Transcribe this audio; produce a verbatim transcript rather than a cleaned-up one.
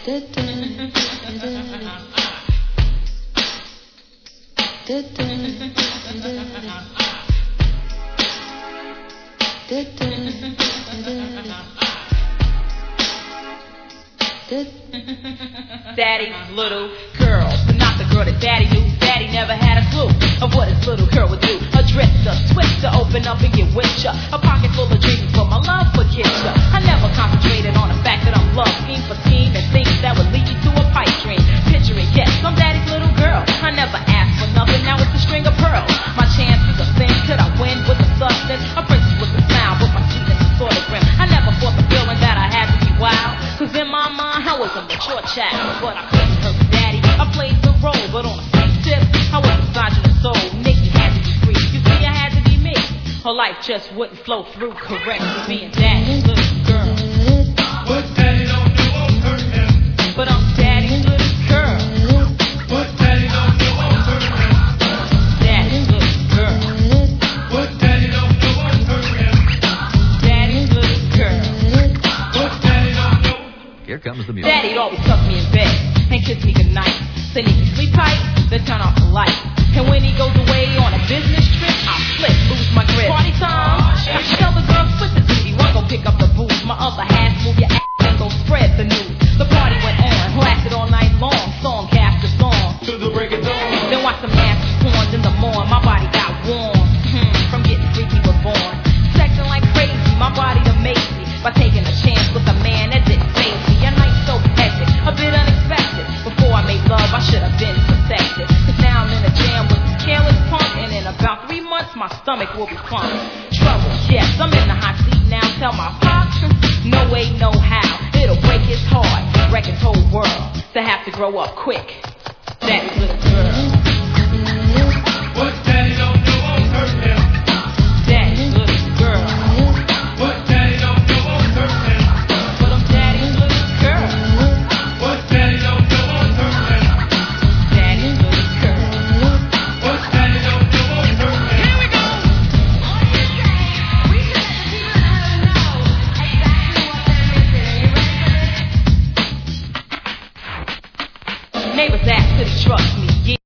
Daddy's little girl, but not the girl that Daddy knew. Daddy never had a clue of what his little girl would do. A drifter, switcher, open up and get with ya. A pocket full of dreams, but my love forgets ya. I never concentrated on the fact that I'm loved, scheme for scheme, and things that would lead you to a pipe dream. Picture it, yes, I'm Daddy's little girl. I never asked for nothing, now it's a string of pearls. My chances are thin, could I win with the substance? A princess with a smile, but my sweetness is sort of grim. I never fought the feeling that I had to be wild, cause in my mind I was a mature child, but I couldn't hurt Daddy. I played the role, but on the same tip, I was massaging the soul. Nikki had to be free, you see I had to be me. Her life just wouldn't flow through correctly, being Daddy's little girl. What Daddy don't do won't hurt him, but I'm Daddy's little girl. What Daddy don't do won't hurt him, Daddy's little girl. What Daddy don't do won't hurt him, Daddy's little girl. What Daddy don't do. Here comes the music. Daddy'd always tuck me in bed and kiss me goodnight. Say, Nikki, sleep tight, then turn off the light. And when he goes away on a business trip, I flip, lose my grip. Party time, tell the girls split the duty. One go pick up the booze, my other half move your ass and go spread the news. The party went on, lasted all night long, song after song, To the break of dawn. then watch some nasty porns in the morn. My body got warm, hmm, from getting freaky was born. Sexing like crazy, my body amazed me by taking a chance with a man that didn't faze me. A night so hectic, a bit unexpected. Before I made love, I should have been protected. Cause now I'm in a jam with this careless punk, and in about three months my stomach will be plump. Trouble, yes, I'm in the hot seat now. Tell my pops, no way, no how. It'll break his heart, wreck his whole world, to have to grow up quick. Daddy's little girl.